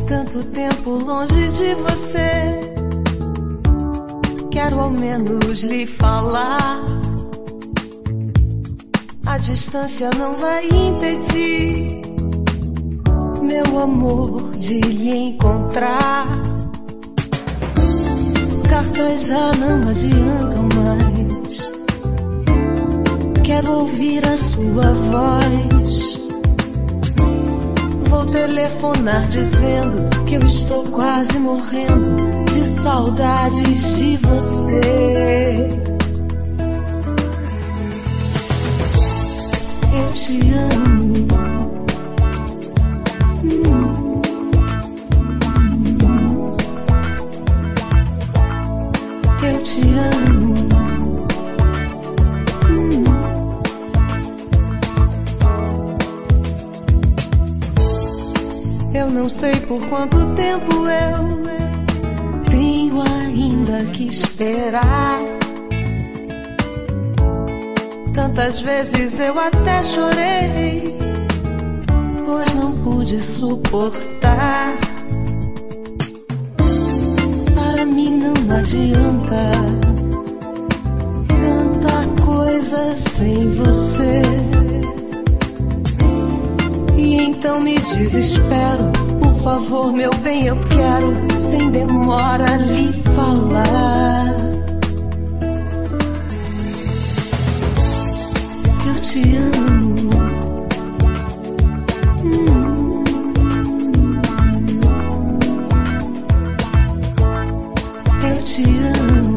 Tanto tempo longe de você, quero ao menos lhe falar. A distância não vai impedir meu amor de lhe encontrar. Cartas já não adiantam mais, quero ouvir a sua voz. Vou telefonar dizendo que eu estou quase morrendo de saudades de você. Eu te amo. Eu te amo. Eu não sei por quanto tempo eu tenho ainda que esperar. Tantas vezes eu até chorei, pois não pude suportar. Para mim não adianta tanta coisa sem você. E então me desespero, por favor, meu bem, eu quero sem demora lhe falar. Eu te amo. Eu te amo.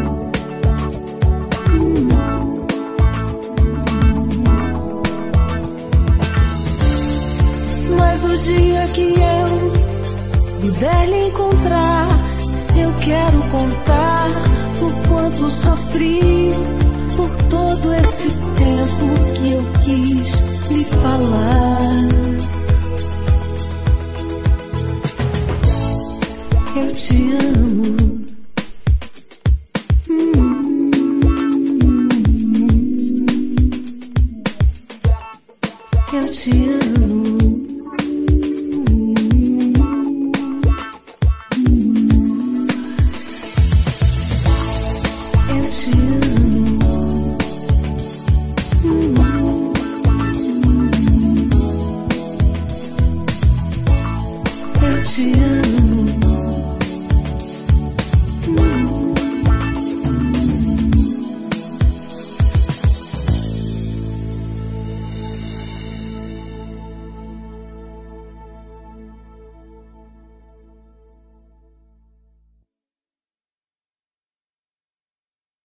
Mas o dia que eu puder lhe encontrar, eu quero contar o quanto sofri por todo esse tempo que eu quis lhe falar. Eu te amo. Eu te amo. Eu te amo. Eu te amo.